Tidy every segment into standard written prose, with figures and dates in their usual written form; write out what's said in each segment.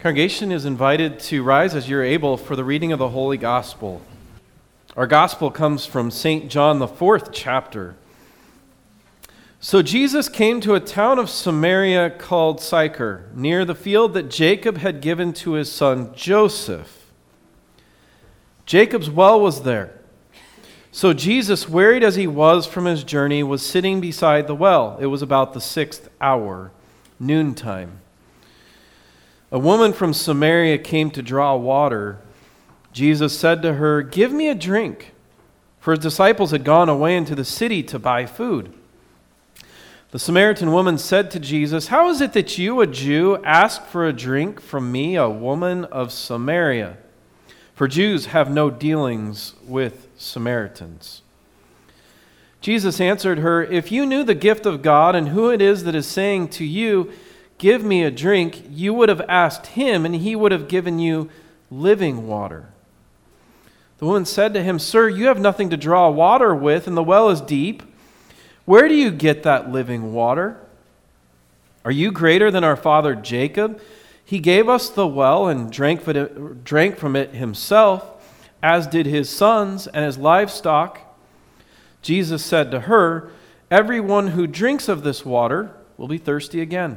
Congregation is invited to rise as you're able for the reading of the Holy Gospel. Our Gospel comes from St. John, the 4th chapter. So Jesus came to a town of Samaria called Sychar, near the field that Jacob had given to his son Joseph. Jacob's well was there. So Jesus, wearied as he was from his journey, was sitting beside the well. It was about the 6th hour, noontime. A woman from Samaria came to draw water. Jesus said to her, "Give me a drink," for his disciples had gone away into the city to buy food. The Samaritan woman said to Jesus, "How is it that you, a Jew, ask for a drink from me, a woman of Samaria? For Jews have no dealings with Samaritans." Jesus answered her, "If you knew the gift of God and who it is that is saying to you, 'Give me a drink,' you would have asked him, and he would have given you living water." The woman said to him, "Sir, you have nothing to draw water with, and the well is deep. Where do you get that living water? Are you greater than our father Jacob? He gave us the well and drank from it himself, as did his sons and his livestock." Jesus said to her, "Everyone who drinks of this water will be thirsty again.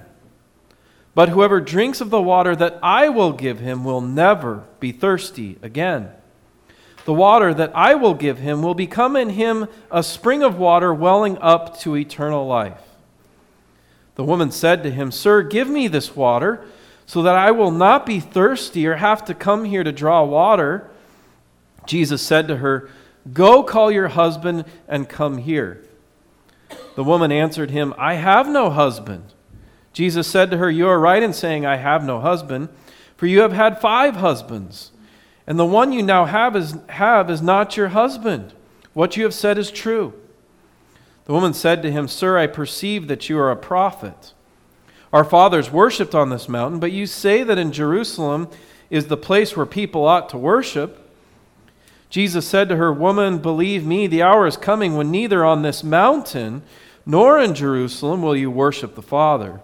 But whoever drinks of the water that I will give him will never be thirsty again. The water that I will give him will become in him a spring of water welling up to eternal life." The woman said to him, "Sir, give me this water so that I will not be thirsty or have to come here to draw water." Jesus said to her, "Go call your husband and come here." The woman answered him, "I have no husband." Jesus said to her, "You are right in saying, 'I have no husband,' for you have had 5 husbands, and the one you now have is not your husband. What you have said is true." The woman said to him, "Sir, I perceive that you are a prophet. Our fathers worshipped on this mountain, but you say that in Jerusalem is the place where people ought to worship." Jesus said to her, "Woman, believe me, the hour is coming when neither on this mountain nor in Jerusalem will you worship the Father.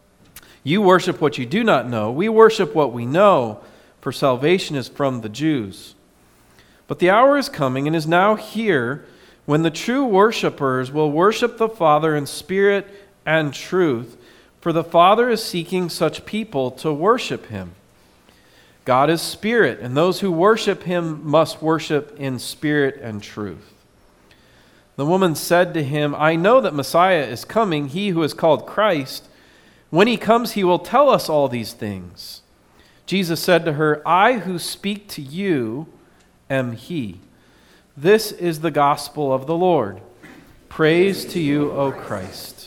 You worship what you do not know. We worship what we know, for salvation is from the Jews. But the hour is coming and is now here when the true worshipers will worship the Father in spirit and truth, for the Father is seeking such people to worship him. God is spirit, and those who worship him must worship in spirit and truth." The woman said to him, "I know that Messiah is coming, he who is called Christ. When he comes, he will tell us all these things." Jesus said to her, "I who speak to you am he." This is the gospel of the Lord. Praise to you, O Christ.